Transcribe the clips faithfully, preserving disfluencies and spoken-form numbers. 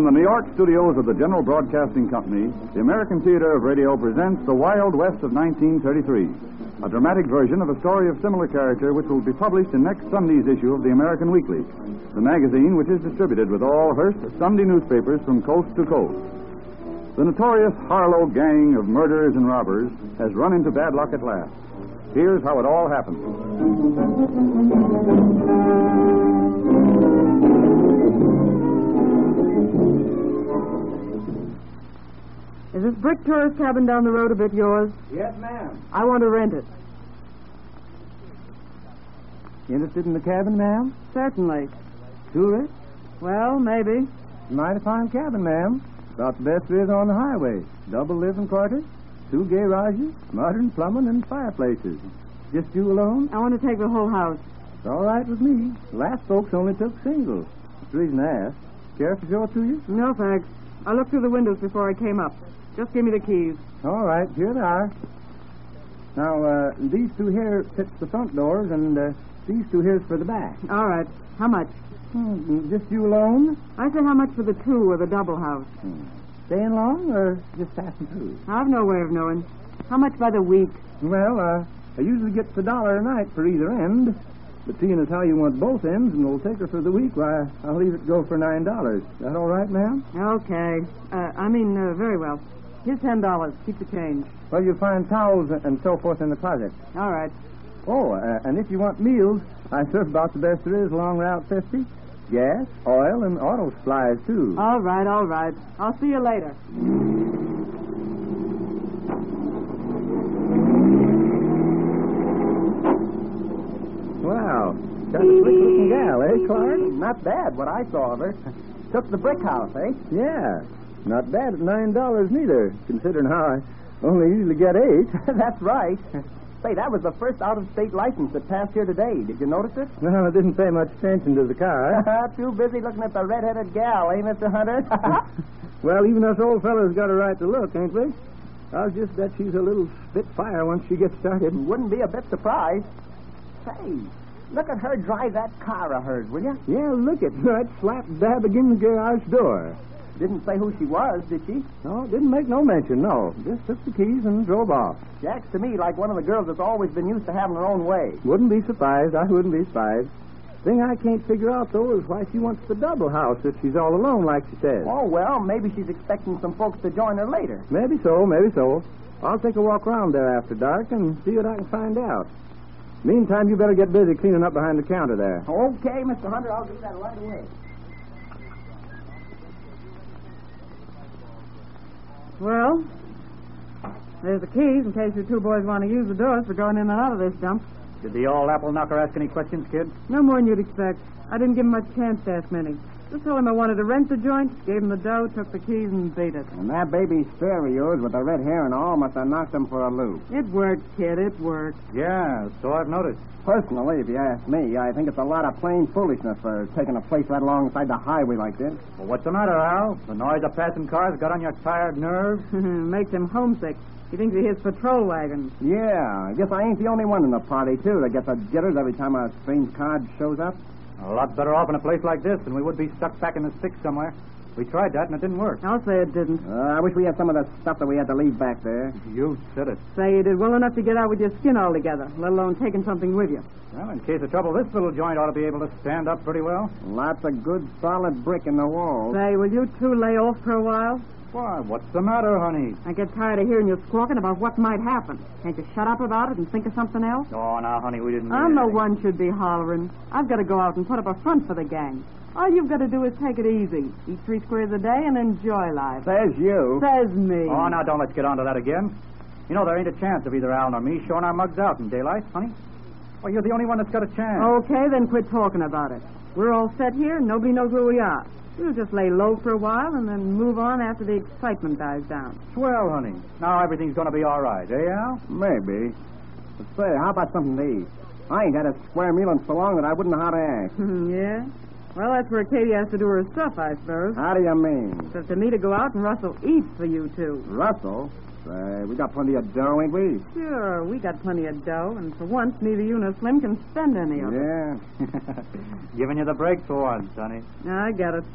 From the New York studios of the General Broadcasting Company, the American Theater of Radio presents The Wild West of nineteen thirty-three, a dramatic version of a story of similar character which will be published in next Sunday's issue of the American Weekly, the magazine which is distributed with all Hearst Sunday newspapers from coast to coast. The notorious Harlow gang of murderers and robbers has run into bad luck at last. Here's how it all happened. Is this brick tourist cabin down the road a bit yours? Yes, ma'am. I want to rent it. Interested in the cabin, ma'am? Certainly. Tourist? Well, maybe. Mighty fine cabin, ma'am. About the best there is on the highway. Double living quarters, two garages, modern plumbing, and fireplaces. Just you alone? I want to take the whole house. It's all right with me. Last folks only took singles. That's the reason I asked. Care if I show it to you? No, thanks. I looked through the windows before I came up. Just give me the keys. All right, here they are. Now, uh, these two here fits the front doors, and uh, these two here's for the back. All right. How much? Hmm, just you alone? I say how much for the two or the double house. Hmm. Staying long or just passing through? I've no way of knowing. How much by the week? Well, uh, I usually get a dollar a night for either end. But seeing as how you want both ends and we'll take her for the week, why, I'll leave it go for nine dollars. Is that all right, ma'am? Okay. Uh, I mean, uh, very well. Here's ten dollars. Keep the change. Well, you'll find towels and so forth in the closet. All right. Oh, uh, and if you want meals, I serve about the best there is along Route fifty. Gas, oil, and auto supplies, too. All right, all right. I'll see you later. Wow. Got a slick-looking gal, eh, Clark? Not bad, what I saw of her. Took the brick house, eh? Yeah. Not bad at nine dollars neither, considering how I only usually get eight. That's right. Say, that was the first out-of-state license that passed here today. Did you notice it? Well, I didn't pay much attention to the car. Too busy looking at the red-headed gal, eh, Mister Hunter? Well, even us old fellas got a right to look, ain't we? I'll just bet she's a little spitfire once she gets started. Wouldn't be a bit surprised. Say, look at her drive that car of hers, will you? Yeah, look at right slap dab against the garage door. Didn't say who she was, did she? No, didn't make no mention, no. Just took the keys and drove off. Jack's to me like one of the girls that's always been used to having her own way. Wouldn't be surprised. I wouldn't be surprised. Thing I can't figure out, though, is why she wants the double house if she's all alone, like she says. Oh, well, maybe she's expecting some folks to join her later. Maybe so, maybe so. I'll take a walk around there after dark and see what I can find out. Meantime, you better get busy cleaning up behind the counter there. Okay, Mister Hunter, I'll do that right away. Well, there's the keys in case you two boys want to use the doors for going in and out of this dump. Did the old apple knocker ask any questions, kid? No more than you'd expect. I didn't give him much chance to ask many. Just told him I wanted to rent the joint, gave him the dough, took the keys, and beat it. And that baby's spare of yours with the red hair and all must have knocked him for a loop. It worked, kid, it worked. Yeah, so I've noticed. Personally, if you ask me, I think it's a lot of plain foolishness for taking a place right alongside the highway like this. Well, what's the matter, Al? The noise of passing cars got on your tired nerves? Makes him homesick. He thinks he hears patrol wagons. Yeah, I guess I ain't the only one in the party, too, that gets a jitters every time a strange car shows up. A lot better off in a place like this than we would be stuck back in the sticks somewhere. We tried that, and it didn't work. I'll say it didn't. Uh, I wish we had some of the stuff that we had to leave back there. You said it. Say you did well enough to get out with your skin all together, let alone taking something with you. Well, in case of trouble, this little joint ought to be able to stand up pretty well. Lots of good, solid brick in the walls. Say, will you two lay off for a while? Why, what's the matter, honey? I get tired of hearing you squawking about what might happen. Can't you shut up about it and think of something else? Oh, now, honey, we didn't... I'm the one should be hollering. I've got to go out and put up a front for the gang. All you've got to do is take it easy. Eat three squares a day and enjoy life. Says you. Says me. Oh, now, don't let's get on to that again. You know, there ain't a chance of either Al or me showing our mugs out in daylight, honey. Well, you're the only one that's got a chance. Okay, then quit talking about it. We're all set here and nobody knows where we are. We'll just lay low for a while and then move on after the excitement dies down. Swell, honey. Now everything's going to be all right, eh, Al? Maybe. But say, how about something to eat? I ain't had a square meal in so long that I wouldn't know how to act. Yeah? Well, that's where Katie has to do her stuff, I suppose. How do you mean? It's up to me to go out and rustle eats for you two. Russell? Say, we got plenty of dough, ain't we? Sure, we got plenty of dough, and for once, neither you nor Slim can spend any of it. Yeah. Giving you the break for once, honey. I get it.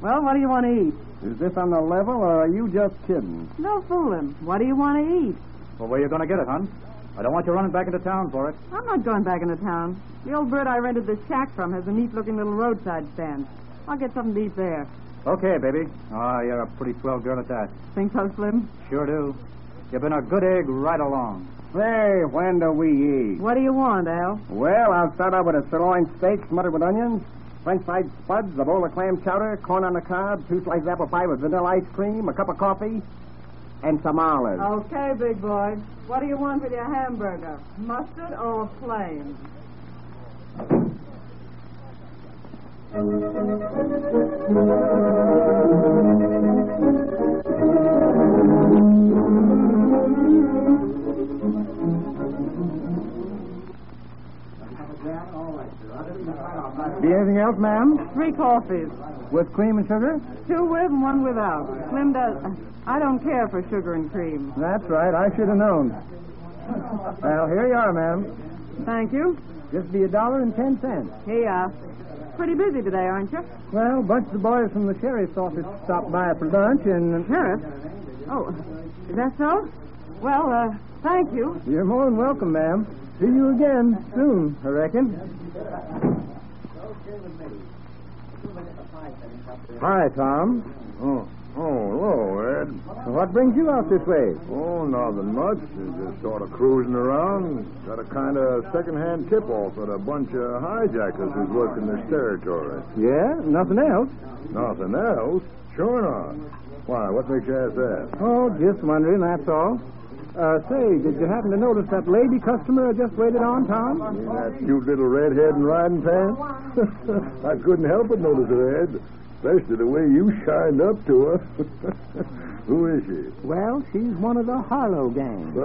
Well, what do you want to eat? Is this on the level, or are you just kidding? No fooling. What do you want to eat? Well, where you going to get it, hon? I don't want you running back into town for it. I'm not going back into town. The old bird I rented this shack from has a neat-looking little roadside stand. I'll get something to eat there. Okay, baby. Oh, you're a pretty swell girl at that. Think so, Slim? Sure do. You've been a good egg right along. Hey, when do we eat? What do you want, Al? Well, I'll start out with a sirloin steak smothered with onions, French fried spuds, a bowl of clam chowder, corn on the cob, two slices of apple pie with vanilla ice cream, a cup of coffee, and some olives. Okay, big boy. What do you want with your hamburger? Mustard or plain? Be anything else, ma'am? Three coffees. With cream and sugar? Two with and one without. Slim does. I don't care for sugar and cream. That's right. I should have known. Well, here you are, ma'am. Thank you. Just be a dollar and ten cents. Here you are. Pretty busy today, aren't you? Well, a bunch of the boys from the sheriff's office stopped by for lunch, and... Sheriff? Oh, is that so? Well, uh, thank you. You're more than welcome, ma'am. See you again soon, I reckon. Hi, Tom. Oh, oh, hello, Ed. What brings you out this way? Oh, nothing much. Just sort of cruising around. Got a kind of second-hand tip-off that a bunch of hijackers who's working this territory. Yeah? Nothing else? Nothing else? Sure not. Why, what makes you ask that? Oh, just wondering, that's all. Uh, say, did you happen to notice that lady customer I just waited on, Tom? You mean that cute little redhead in riding pants? I couldn't help but notice her, Ed. Especially the way you shined up to her. Who is she? Well, she's one of the Harlow gang.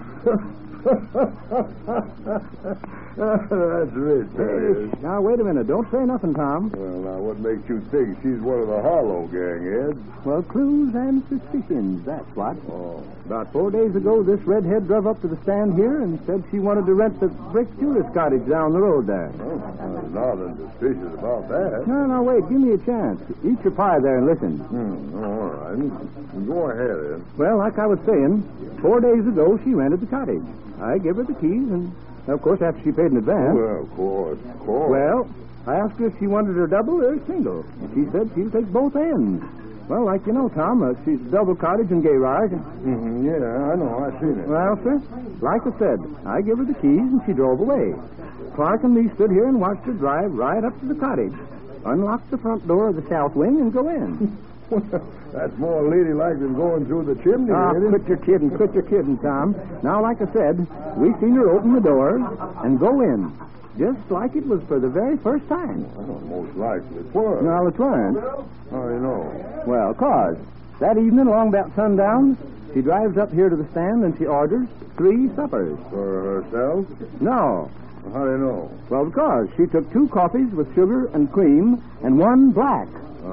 That's rich, that is. Now, wait a minute. Don't say nothing, Tom. Well, now, what makes you think she's one of the Harlow gang, Ed? Well, clues and suspicions, that's what. Oh. About four days ago, this redhead drove up to the stand here and said she wanted to rent the brick tourist cottage down the road there. Oh, there's nothing suspicious about that. No, no, wait. Give me a chance. Eat your pie there and listen. Hmm, all right. Go ahead, Ed. Well, like I was saying, four days ago, she rented the cottage. I gave her the keys, and, of course, after she paid in advance. Well, of course, of course. Well, I asked her if she wanted her double or single. And she said she'll take both ends. Well, like you know, Tom, uh, she's a double cottage in Gayrard. Mm-hmm, yeah, I know. I've seen it. Well, sir, like I said, I gave her the keys, and she drove away. Clark and me stood here and watched her drive right up to the cottage, unlock the front door of the south wing, and go in. That's more ladylike than going through the chimney, Ah, ain't it? quit your kidding, quit your kidding, Tom. Now, like I said, we seen her open the door and go in, just like it was for the very first time. Oh, most likely it was. Now, it weren't. How do you know? Well, cause that evening, along about sundown, she drives up here to the stand and she orders three suppers. For herself? No. How do you know? Well, because she took two coffees with sugar and cream and one black.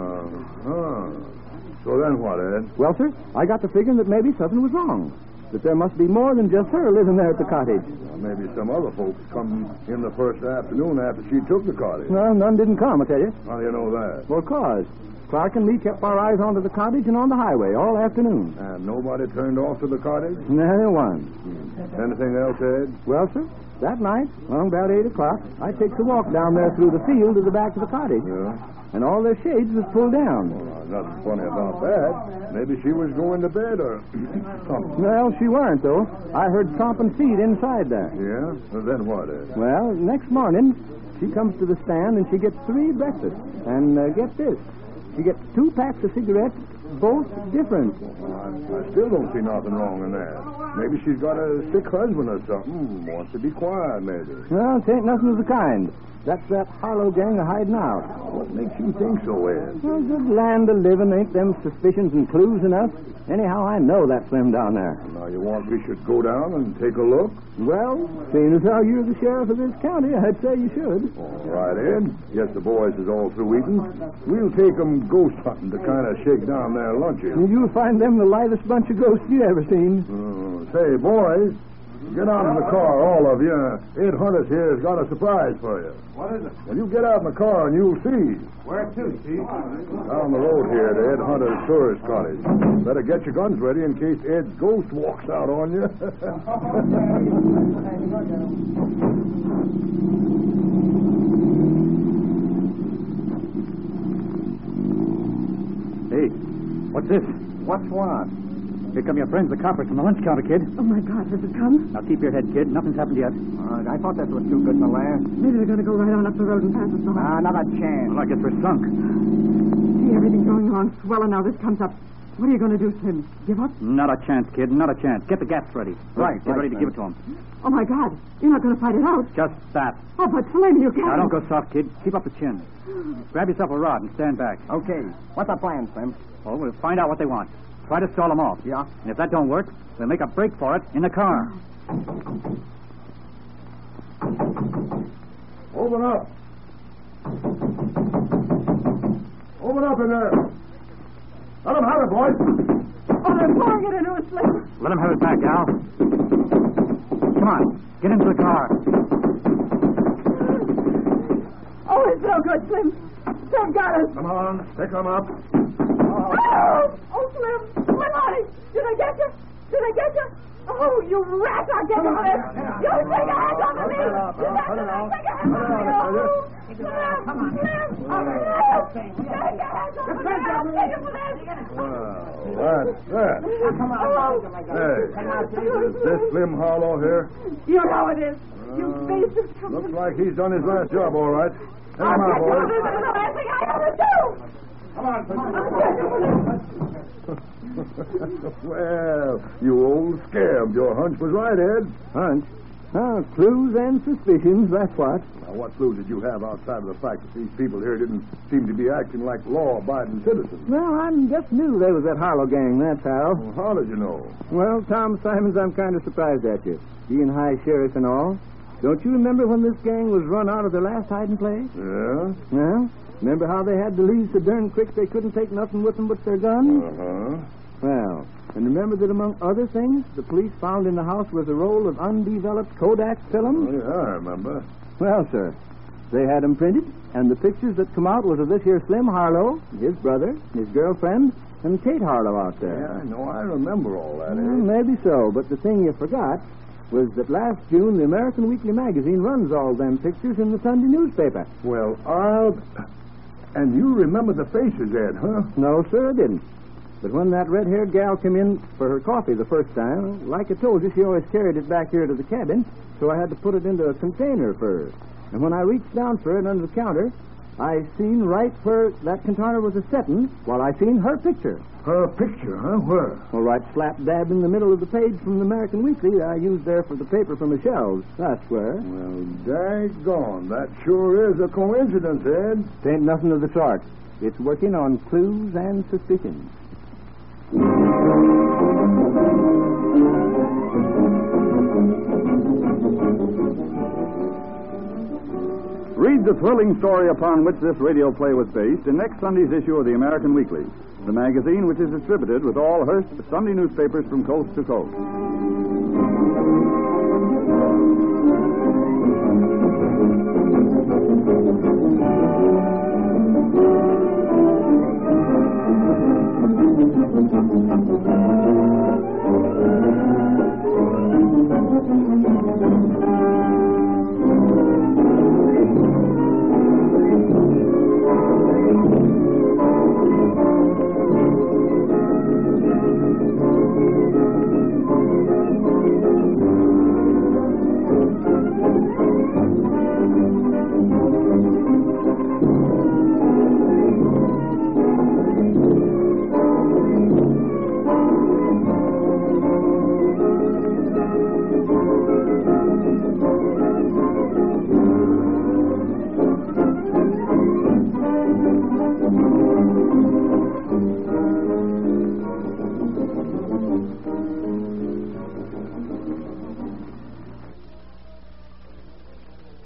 Uh-huh. So then what, Ed? Well, sir, I got to figuring that maybe something was wrong. That there must be more than just her living there at the cottage. Well, maybe some other folks come in the first afternoon after she took the cottage. Well, none didn't come, I tell you. How do you know that? Well, cause Clark and me kept our eyes onto the cottage and on the highway all afternoon. And nobody turned off to the cottage? No, there wasn't. Anything else, Ed? Well, sir, that night, along about eight o'clock, I takes a walk down there through the field to the back of the cottage. Yeah. And all their shades was pulled down. Well, nothing funny about that. Maybe she was going to bed or something. Well, she weren't, though. I heard tromping feet inside there. Yeah? Well, then what, Ed? Well, next morning, she comes to the stand and she gets three breakfasts. And uh, get this, she gets two packs of cigarettes, both different. Well, I, I still don't see nothing wrong in that. Maybe she's got a sick husband or something. Wants to be quiet, maybe. Well, it ain't nothing of the kind. That's that Harlow gang a hiding out. What makes you think so, Ed? Well, good land of living, ain't them suspicions and clues enough? Anyhow, I know that Slim down there. Now, you want we should go down and take a look? Well, seeing as how you're the sheriff of this county, I'd say you should. All right, Ed. Guess the boys is all through eating. We'll take 'em ghost hunting to kind of shake down their lunches. You'll find them the lightest bunch of ghosts you ever seen. Uh, say, boys, Get out of the car, all of you. Ed Hunter's here has got a surprise for you. What is it? Well, you get out in the car and you'll see. Where to, Chief? Down the road here to Ed Hunter's tourist cottage. Better get your guns ready in case Ed's ghost walks out on you. Hey, what's this? What's what? Here come your friends, the coppers from the lunch counter, kid. Oh, my God, has it come? Now keep your head, kid. Nothing's happened yet. Uh, I thought that was too good to last. Maybe they're going to go right on up the road and pass us by. Ah, not a chance. Well, I guess we're sunk. See everything going on, swelling now. This comes up. What are you going to do, Slim? Give up? Not a chance, kid. Not a chance. Get the gas ready. Right, Get right, ready to man. give it to him. Oh, my God. You're not going to fight it out. Just that. Oh, but Slim, you can't. Now, don't go soft, kid. Keep up the chin. Grab yourself a rod and stand back. Okay. What's the plan, Slim? Oh, we'll find out what they want. Try to stall them off. Yeah. And if that don't work, we'll make a break for it in the car. Open up. Open up in there. Let them have it, boys. Oh, they're pouring it into us, Slim. Let him have it back, Al. Come on. Get into the car. Oh, it's no good, Slim. They've got us. Come on, pick them up. Oh, oh, Slim. Slim, honey. Did I get you? Did I get you? Oh, you rat. I'll get you for this. You take a hand off of me. You got to take a hand off of me. Oh, Slim. Slim. Oh, Slim. Take a hand off of me. I'll take it for this. Well, that's that. Come on. Hey, is this Slim Harlow here? You know it is. You face this Looks company. like he's done his last job, all right. Take I'll him out, get you for boys. this. This is the last thing I ever do. Come on, I'll get you for this. Well, you old scab. Your hunch was right, Ed. Hunch? Ah, clues and suspicions, that's what. Now, what clue did you have outside of the fact that these people here didn't seem to be acting like law-abiding citizens? Well, I just knew they was that Harlow gang, that's how. Well, how did you know? Well, Tom Simons, I'm kind of surprised at you. Being high sheriff and all. Don't you remember when this gang was run out of their last hiding place? Yeah? Well, remember how they had to leave so darn quick they couldn't take nothing with them but their guns? Uh-huh. Well, and remember that among other things, the police found in the house was a roll of undeveloped Kodak film? Oh, yeah, I remember. Well, sir, they had 'em printed, and the pictures that come out was of this here Slim Harlow, his brother, his girlfriend, and Kate Harlow out there. Yeah, I know. I remember all that, Well, Ed. maybe so, but the thing you forgot was that last June the American Weekly Magazine runs all them pictures in the Sunday newspaper. Well, I'll... And you remember the faces, Ed, huh? No, sir, I didn't. But when that red-haired gal came in for her coffee the first time, like I told you, she always carried it back here to the cabin, so I had to put it into a container first. And when I reached down for it under the counter, I seen right where that container was a-setting, while I seen her picture. Her picture, huh? Where? All right, slap dab in the middle of the page from the American Weekly that I used there for the paper from the shelves. That's where. Well, daggone. That sure is a coincidence, Ed. Ain't nothing of the sort. It's working on clues and suspicions. Read the thrilling story upon which this radio play was based in next Sunday's issue of the American Weekly, the magazine which is distributed with all Hearst Sunday newspapers from coast to coast.